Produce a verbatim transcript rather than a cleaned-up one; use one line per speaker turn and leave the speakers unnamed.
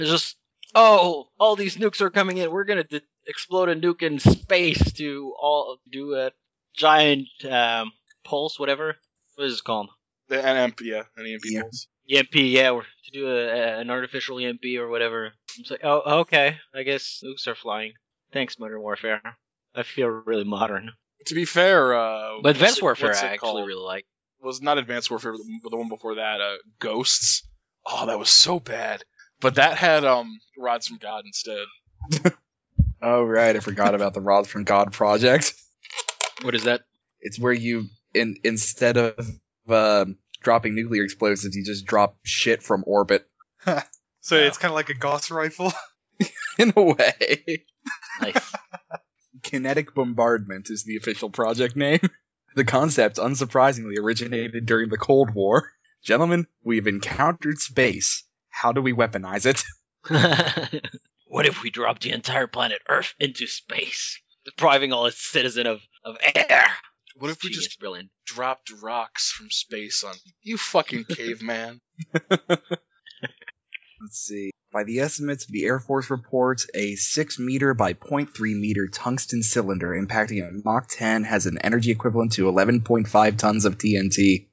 It's just, oh, all these nukes are coming in. We're gonna d- explode a nuke in space to all do a giant um, pulse, whatever. What is it called?
The N M P, yeah, an E M P
Yeah.
pulse.
E M P, yeah, or to do a, a, an artificial E M P or whatever. It's like, oh, okay, I guess nukes are flying. Thanks, Modern Warfare. I feel really modern.
To be fair, uh,
But Advanced
what's it-
Warfare
what's
I
it
actually
called?
really like.
was not Advanced Warfare, but the one before that, uh, Ghosts. Oh, that was so bad. But that had um Rods from God instead.
Oh, right. I forgot about the Rods from God project.
What is that?
It's where you, in instead of uh, dropping nuclear explosives, you just drop shit from orbit.
So
Yeah.
it's kind of like a Gauss rifle.
In a way.
Nice.
Kinetic bombardment is the official project name. The concept, unsurprisingly, originated during the Cold War. Gentlemen, we've encountered space. How do we weaponize it?
What if we dropped the entire planet Earth into space, depriving all its citizens of, of air?
What if we
Genius,
just
brilliant?
dropped rocks from space on you fucking caveman?
Let's see. By the estimates of the Air Force reports, a six meter by zero point three meter tungsten cylinder impacting at Mach ten has an energy equivalent to eleven point five tons of T N T.